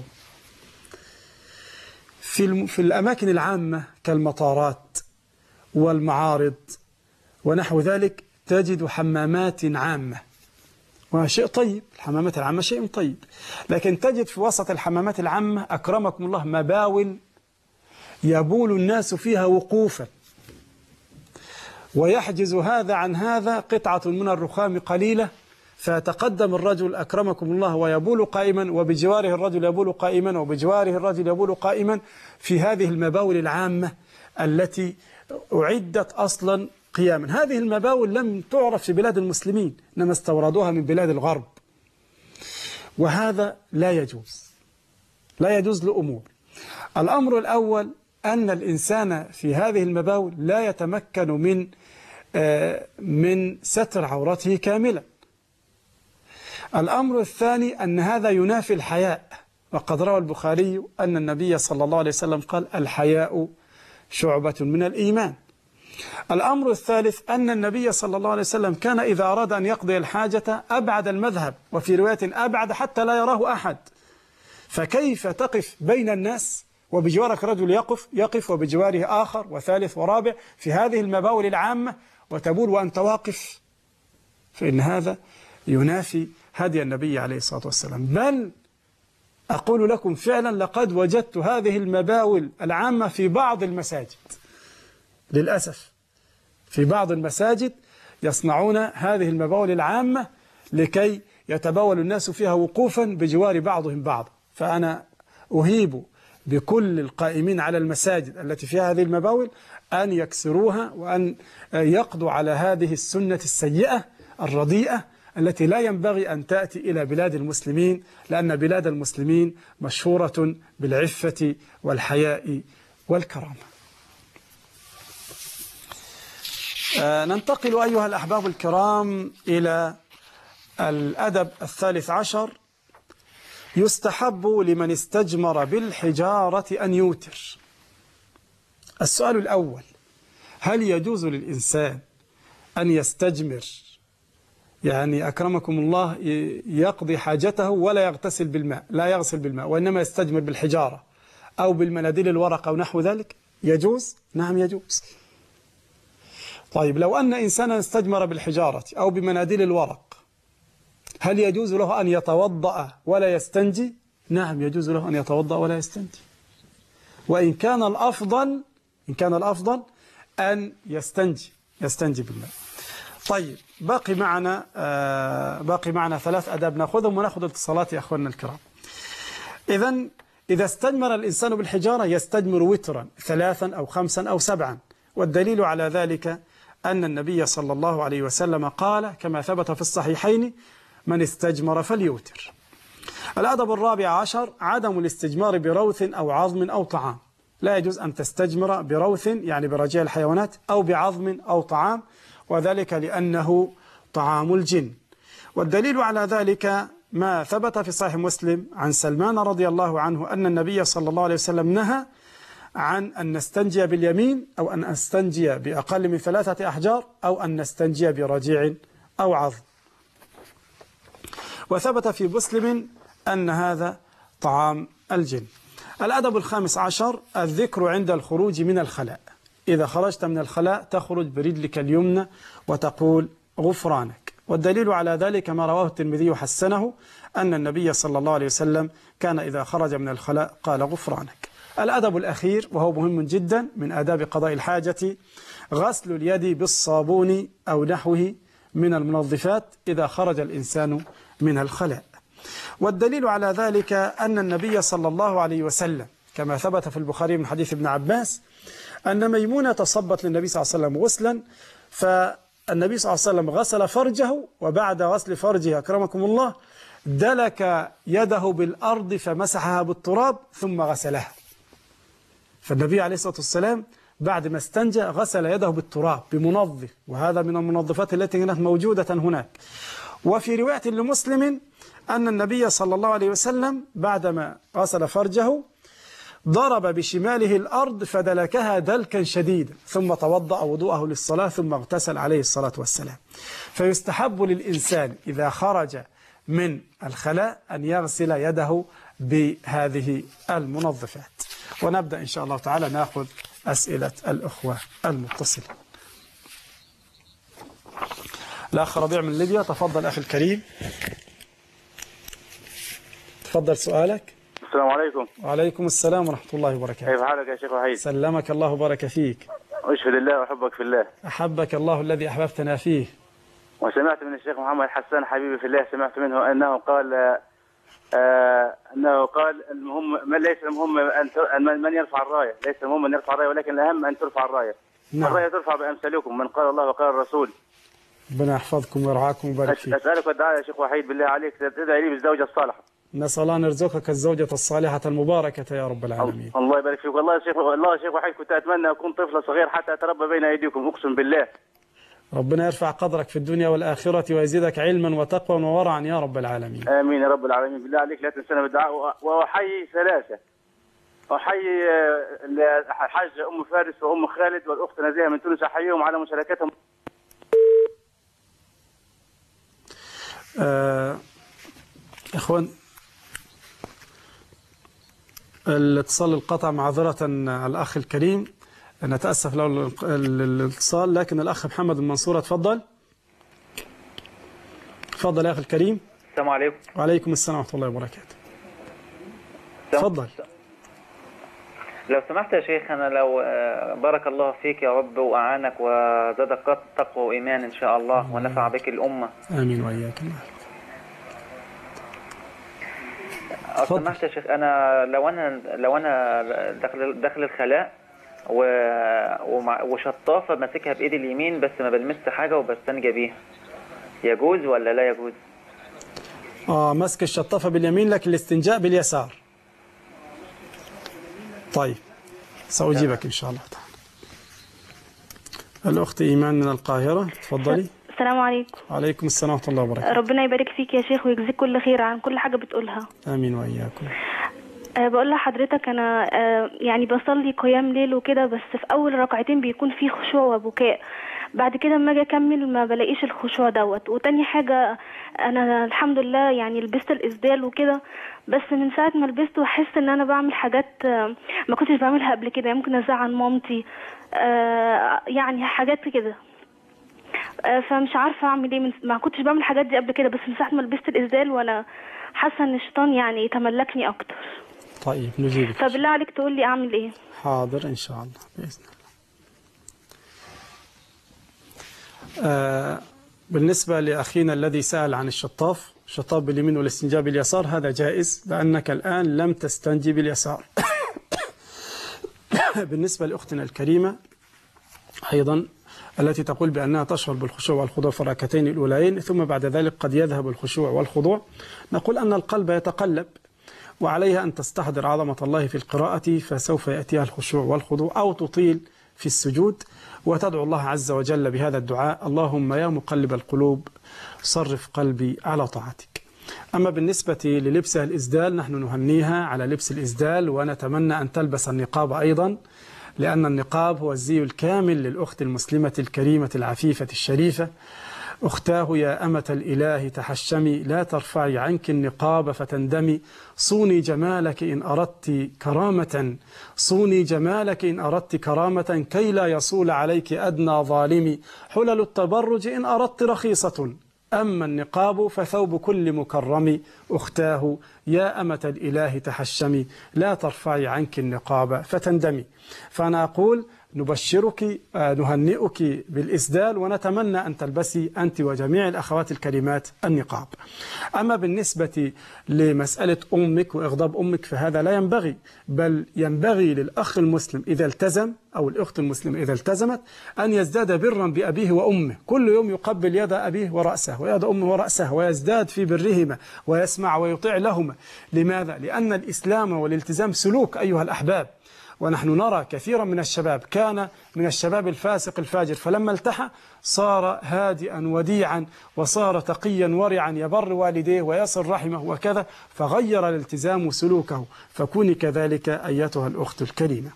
في في الأماكن العامة كالمطارات والمعارض ونحو ذلك تجد حمامات عامة، وهذا شيء طيب، الحمامات العامة شيء طيب، لكن تجد في وسط الحمامات العامة أكرمكم الله مباول يبول الناس فيها وقوفا، ويحجز هذا عن هذا قطعة من الرخام قليلة، فيتقدم الرجل أكرمكم الله ويبول قائما، وبجواره الرجل يبول قائما، وبجواره الرجل يبول قائما في هذه المباول العامة التي أعدت أصلا قياما. هذه المباول لم تعرف في بلاد المسلمين، إنما استوردوها من بلاد الغرب، وهذا لا يجوز، لا يجوز لأمور. الأمر الأول أن الإنسان في هذه المباول لا يتمكن من من ستر عورته كاملا. الأمر الثاني أن هذا ينافي الحياء، وقد روى البخاري أن النبي صلى الله عليه وسلم قال الحياء شعبة من الإيمان. الأمر الثالث أن النبي صلى الله عليه وسلم كان إذا أراد أن يقضي الحاجة أبعد المذهب، وفي رواية أبعد حتى لا يراه أحد. فكيف تقف بين الناس وبجوارك رجل يقف يقف وبجواره آخر وثالث ورابع في هذه المباول العامة وتبول وأنت واقف؟ فإن هذا ينافي هدي النبي عليه الصلاة والسلام. بل أقول لكم فعلا لقد وجدت هذه المباول العامة في بعض المساجد، للأسف في بعض المساجد يصنعون هذه المباول العامة لكي يتبول الناس فيها وقوفا بجوار بعضهم بعض. فأنا أهيب بكل القائمين على المساجد التي فيها هذه المباول أن يكسروها وأن يقضوا على هذه السنة السيئة الرديئة التي لا ينبغي أن تأتي إلى بلاد المسلمين، لأن بلاد المسلمين مشهورة بالعفة والحياء والكرامة. آه ننتقل أيها الأحباب الكرام إلى الأدب الثالث عشر. يستحب لمن استجمر بالحجارة أن يوتر. السؤال الأول: هل يجوز للإنسان أن يستجمر، يعني أكرمكم الله يقضي حاجته ولا يغتسل بالماء، لا يغسل بالماء، وإنما يستجمر بالحجارة أو بالمناديل الورق أو نحو ذلك؟ يجوز؟ نعم يجوز. طيب لو أن إنسانا استجمر بالحجارة أو بمناديل الورق، هل يجوز له أن يتوضأ ولا يستنجي؟ نعم يجوز له أن يتوضأ ولا يستنجي، وإن كان الأفضل إن كان الأفضل أن يستنجي يستنجي بالماء. طيب باقي معنا آه باقي معنا ثلاث أداب نأخذهم ونأخذ اتصالات يا أخواننا الكرام. إذن إذا استجمر الإنسان بالحجارة يستجمر وترا ثلاثا أو خمسا أو سبعا، والدليل على ذلك أن النبي صلى الله عليه وسلم قال كما ثبت في الصحيحين: من استجمر فليوتر. الأدب الرابع عشر: عدم الاستجمار بروث أو عظم أو طعام. لا يجوز أن تستجمر بروث يعني برجيع الحيوانات أو بعظم أو طعام، وذلك لأنه طعام الجن. والدليل على ذلك ما ثبت في صحيح مسلم عن سلمان رضي الله عنه أن النبي صلى الله عليه وسلم نهى عن أن نستنجي باليمين أو أن نستنجي بأقل من ثلاثة أحجار أو أن نستنجي برجيع أو عظم. وثبت في مسلم أن هذا طعام الجن. الأدب الخامس عشر: الذكر عند الخروج من الخلاء. إذا خرجت من الخلاء تخرج برجلك اليمنى وتقول غفرانك. والدليل على ذلك ما رواه الترمذي وحسنه أن النبي صلى الله عليه وسلم كان إذا خرج من الخلاء قال غفرانك. الأدب الأخير وهو مهم جدا من آداب قضاء الحاجة: غسل اليد بالصابون أو نحوه من المنظفات إذا خرج الإنسان من الخلاء. والدليل على ذلك أن النبي صلى الله عليه وسلم كما ثبت في البخاري من حديث ابن عباس أن ميمونة صبت للنبي صلى الله عليه وسلم غسلا، فالنبي صلى الله عليه وسلم غسل فرجه، وبعد غسل فرجه أكرمكم الله دلك يده بالأرض فمسحها بالتراب ثم غسلها. فالنبي عليه الصلاة والسلام بعد ما استنجى غسل يده بالتراب بمنظف، وهذا من المنظفات التي كانت موجودة هناك. وفي رواية لمسلم أن النبي صلى الله عليه وسلم بعدما غسل فرجه ضرب بشماله الأرض فدلكها دلكا شديدا ثم توضأ وضوءه للصلاة ثم اغتسل عليه الصلاة والسلام. فيستحب للإنسان إذا خرج من الخلاء أن يغسل يده بهذه المنظفات. ونبدأ إن شاء الله تعالى نأخذ أسئلة الأخوة المتصلين. الأخ ربيع من ليبيا، تفضل أخي الكريم، تفضل سؤالك. السلام عليكم. وعليكم السلام ورحمة الله وبركاته. كيف حالك يا شيخ وحيد؟ سلمك الله وبارك فيك. أشهد الله وأحبك في الله. أحبك الله الذي أحببتنا فيه. وسمعت من الشيخ محمد حسان حبيبي في الله، سمعت منه أنه قال آه أنه قال المهم من ليس المهم أن من يرفع الراية، ليس المهم أن يرفع الراية ولكن الأهم أن ترفع الراية. نعم. الراية ترفع بأمثالكم، من قال الله وقال الرسول. ربنا يحفظكم ويرعاكم ويبارك فيك. أسألك والدعاء يا شيخ وحيد بالله عليك تدعي لي بالزوجة الصالحة. نسأل الله أن يرزقك الزوجة الصالحة المباركة يا رب العالمين. الله يبارك فيك. والله يا شيخ والله يا شيخ وحيد كنت أتمنى أكون طفلة صغير حتى أتربى بين أيديكم، أقسم بالله. ربنا يرفع قدرك في الدنيا والآخرة ويزيدك علما وتقوى وورعا يا رب العالمين. آمين يا رب العالمين. بالله عليك لا تنسانا بالدعاء. وأحيي ثلاثة، أحيي الحاج أم فارس وأم خالد والأخت نزيهة من تونس، أحييهم على مشاركتهم. آه إخوان، الاتصال القطع معذرة الأخ الكريم، نتأسف له الاتصال، لكن الأخ محمد المنصور تفضل. تفضل يا أخي الكريم. السلام عليكم. وعليكم السلام ورحمة الله وبركاته. تفضل. لو سمحت يا شيخ، أنا لو بارك الله فيك يا رب وأعانك وزادك تقوى وإيمان إن شاء الله ونفع بك الأمة. آمين وإياك. لو سمحت يا شيخ، أنا لو أنا لو أنا داخل داخل الخلاء و... وشطافة ماسكها بإيدي اليمين بس ما بلمس حاجة وبستنجى بيها، يجوز ولا لا يجوز؟ آه ماسك الشطافة باليمين لكن الاستنجاء باليسار. طيب سأجيبك إن شاء الله تعالى. الأخت إيمان من القاهرة، تفضلي. السلام عليكم. وعليكم السلام ورحمة الله وبركاته. ربنا يبارك فيك يا شيخ ويجزيك كل خير عن كل حاجة بتقولها. آمين وإياكم. أه بقول لحضرتك أنا أه يعني بصلي قيام ليل وكده، بس في أول ركعتين بيكون في خشوع وبكاء، بعد كده لما اجي اكمل ما بلاقيش الخشوع دوت. وتاني حاجه انا الحمد لله يعني لبست الاسدال وكده، بس من ساعه ما لبسته احس ان انا بعمل حاجات ما كنتش بعملها قبل كده، يعني ممكن ازعل مامتي آه يعني حاجات كده، آه فمش عارفه اعمل ايه. ما كنتش بعمل الحاجات دي قبل كده، بس من ساعه ما لبست الاسدال وانا حاسه ان الشيطان يعني يتملكني اكتر. طيب نجيبك. فبالله عليك تقول لي اعمل ايه؟ حاضر ان شاء الله باذن الله. آه بالنسبة لأخينا الذي سأل عن الشطاف، الشطاف باليمين والاستنجاء باليسار، هذا جائز لأنك الآن لم تستنجي باليسار. بالنسبة لأختنا الكريمة أيضا التي تقول بأنها تشعر بالخشوع والخضوع في الركعتين الأولين ثم بعد ذلك قد يذهب الخشوع والخضوع، نقول أن القلب يتقلب وعليها أن تستحضر عظمة الله في القراءة فسوف يأتيها الخشوع والخضوع، أو تطيل في السجود وتدعو الله عز وجل بهذا الدعاء: اللهم يا مقلب القلوب صرف قلبي على طاعتك. أما بالنسبة للبسها الإسدال، نحن نهنيها على لبس الإسدال ونتمنى أن تلبس النقاب أيضا، لأن النقاب هو الزي الكامل للأخت المسلمة الكريمة العفيفة الشريفة. أختاه يا أمة الإله تحشمي، لا ترفعي عنك النقاب فتندمي، صوني جمالك إن أردت كرامة، صوني جمالك إن أردت كرامة، كي لا يصول عليك أدنى ظالمي، حلل التبرج إن أردت رخيصة، أما النقاب فثوب كل مكرم، أختاه يا أمة الإله تحشمي، لا ترفعي عنك النقاب فتندمي. فأنا أقول نبشرك نهنئك بالإسدال ونتمنى أن تلبسي أنت وجميع الأخوات الكريمات النقاب. أما بالنسبة لمسألة أمك وإغضاب أمك فهذا لا ينبغي، بل ينبغي للأخ المسلم إذا التزم أو الأخت المسلمة إذا التزمت أن يزداد برا بأبيه وأمه، كل يوم يقبل يد أبيه ورأسه ويد أمه ورأسه ويزداد في برهما ويسمع ويطيع لهما. لماذا؟ لأن الإسلام والالتزام سلوك أيها الأحباب، ونحن نرى كثيرا من الشباب كان من الشباب الفاسق الفاجر، فلما التحى صار هادئا وديعا وصار تقيا ورعا يبر والديه ويصل رحمه وكذا، فغير الالتزام سلوكه، فكوني كذلك أيتها الأخت الكريمة.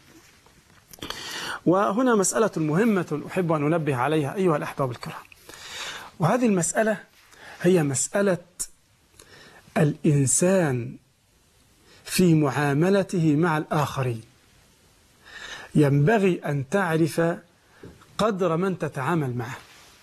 وهنا مسألة مهمة أحب أن أنبه عليها أيها الأحباب الكرام، وهذه المسألة هي مسألة الإنسان في معاملته مع الآخرين. ينبغي أن تعرف قدر من تتعامل معه.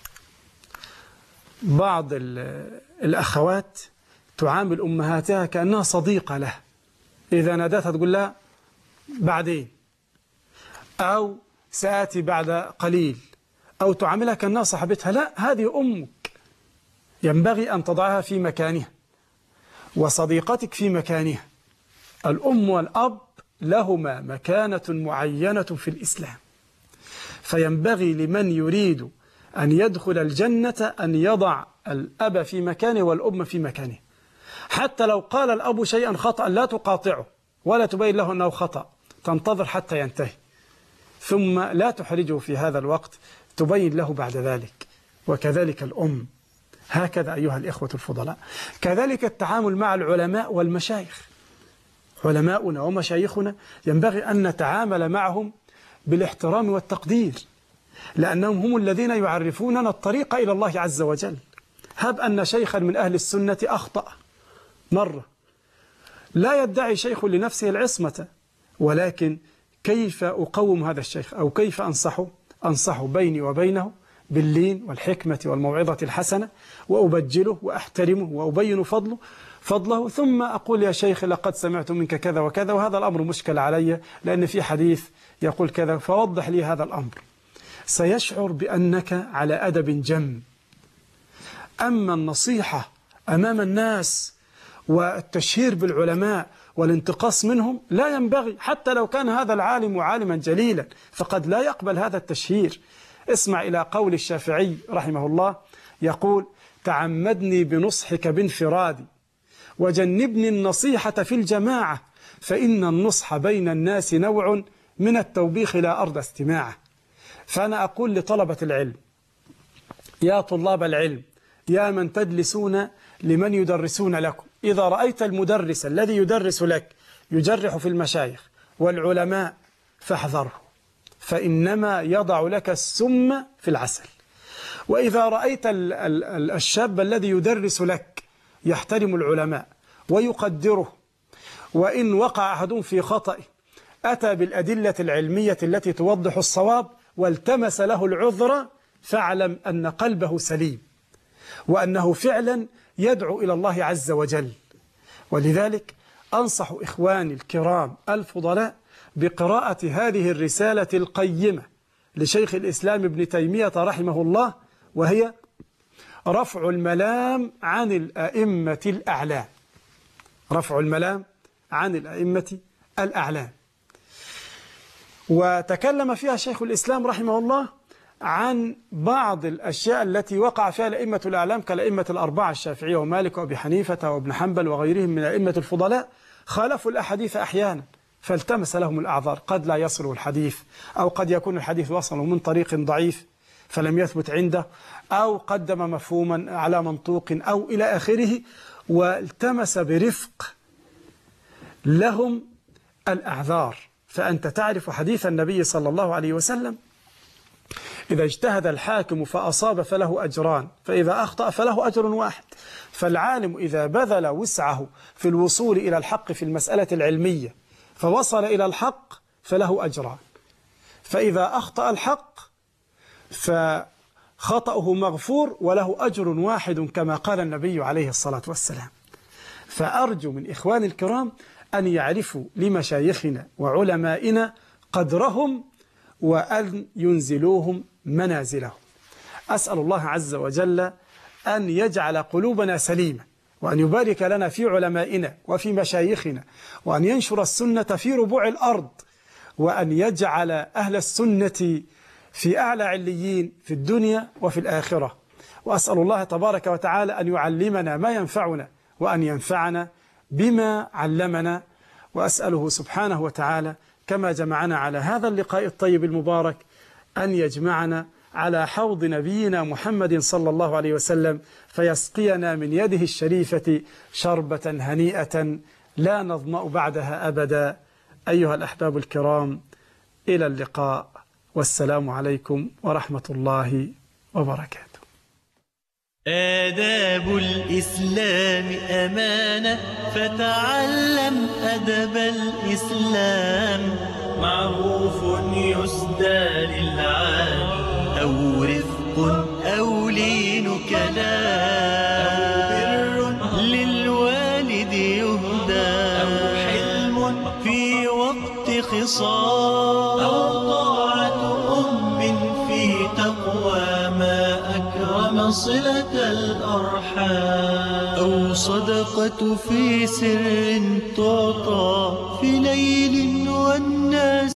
بعض الأخوات تعامل أمهاتها كأنها صديقة له، إذا نادتها تقول لها بعدين أو سآتي بعد قليل، أو تعاملها كأنها صاحبتها. لا، هذه أمك، ينبغي أن تضعها في مكانها، وصديقتك في مكانها. الأم والأب لهما مكانة معينة في الإسلام، فينبغي لمن يريد أن يدخل الجنة أن يضع الأب في مكانه والأم في مكانه. حتى لو قال الأب شيئا خطأ لا تقاطعه ولا تبين له أنه خطأ، تنتظر حتى ينتهي، ثم لا تحرجه في هذا الوقت، تبين له بعد ذلك. وكذلك الأم. هكذا أيها الإخوة الفضلاء. كذلك التعامل مع العلماء والمشايخ. علماؤنا ومشايخنا ينبغي أن نتعامل معهم بالاحترام والتقدير، لأنهم هم الذين يعرفوننا الطريق إلى الله عز وجل. هب أن شيخا من أهل السنة أخطأ مرة، لا يدعي شيخ لنفسه العصمة، ولكن كيف أقوم هذا الشيخ أو كيف أنصحه؟ أنصحه بيني وبينه باللين والحكمة والموعظة الحسنة، وأبجله وأحترمه وأبين فضله فضله ثم أقول يا شيخ لقد سمعت منك كذا وكذا، وهذا الأمر مشكل علي لأن في حديث يقول كذا، فوضح لي هذا الأمر. سيشعر بأنك على أدب جم. أما النصيحة أمام الناس والتشهير بالعلماء والانتقاص منهم لا ينبغي، حتى لو كان هذا العالم عالما جليلا فقد لا يقبل هذا التشهير. اسمع إلى قول الشافعي رحمه الله، يقول: تعمدني بنصحك بانفرادي وجنبني النصيحة في الجماعة، فإن النصح بين الناس نوع من التوبيخ لا أرضى استماعه. فأنا أقول لطلبة العلم: يا طلاب العلم، يا من تجلسون لمن يدرسون لكم، إذا رأيت المدرس الذي يدرس لك يجرح في المشايخ والعلماء فاحذره، فإنما يضع لك السم في العسل. وإذا رأيت الشاب الذي يدرس لك يحترم العلماء ويقدره، وإن وقع أحدهم في خطأ أتى بالأدلة العلمية التي توضح الصواب والتمس له العذر، فاعلم أن قلبه سليم وأنه فعلا يدعو إلى الله عز وجل. ولذلك أنصح إخواني الكرام الفضلاء بقراءة هذه الرسالة القيمة لشيخ الإسلام ابن تيمية رحمه الله، وهي رفع الملام عن الأئمة الأعلام. رفع الملام عن الأئمة الأعلام. وتكلم فيها شيخ الإسلام رحمه الله عن بعض الأشياء التي وقع فيها الأئمة الأعلام كالأئمة الأربعة الشافعية ومالك وأبي حنيفة وابن حنبل وغيرهم من الأئمة الفضلاء، خالفوا الأحاديث أحيانا فالتمس لهم الأعذار، قد لا يصلوا الحديث، أو قد يكون الحديث وصلوا من طريق ضعيف فلم يثبت عنده، أو قدم مفهوما على منطوق أو إلى آخره، والتمس برفق لهم الأعذار. فأنت تعرف حديث النبي صلى الله عليه وسلم: إذا اجتهد الحاكم فأصاب فله أجران، فإذا أخطأ فله أجر واحد. فالعالم إذا بذل وسعه في الوصول إلى الحق في المسألة العلمية فوصل إلى الحق فله أجران، فإذا أخطأ الحق فخطأه مغفور وله أجر واحد كما قال النبي عليه الصلاة والسلام. فأرجو من إخواني الكرام أن يعرفوا لمشايخنا وعلمائنا قدرهم وأن ينزلوهم منازلهم. أسأل الله عز وجل أن يجعل قلوبنا سليمة، وأن يبارك لنا في علمائنا وفي مشايخنا، وأن ينشر السنة في ربوع الأرض، وأن يجعل أهل السنة في أعلى عليين في الدنيا وفي الآخرة. وأسأل الله تبارك وتعالى أن يعلمنا ما ينفعنا وأن ينفعنا بما علمنا، وأسأله سبحانه وتعالى كما جمعنا على هذا اللقاء الطيب المبارك أن يجمعنا على حوض نبينا محمد صلى الله عليه وسلم، فيسقينا من يده الشريفة شربة هنيئة لا نظمأ بعدها أبدا. أيها الأحباب الكرام، إلى اللقاء، والسلام عليكم ورحمة الله وبركاته. آداب الإسلام أمانة، فتعلم أدب الإسلام. معروف يسدى للعالي، أو رفق أو لين كلام، أو بر للوالد يهدى، أو حلم في وقت خصام، أو طاعة أم في تقوى ما أكرم صلة الأرحام، أو صدقة في سر تعطى في ليل والناس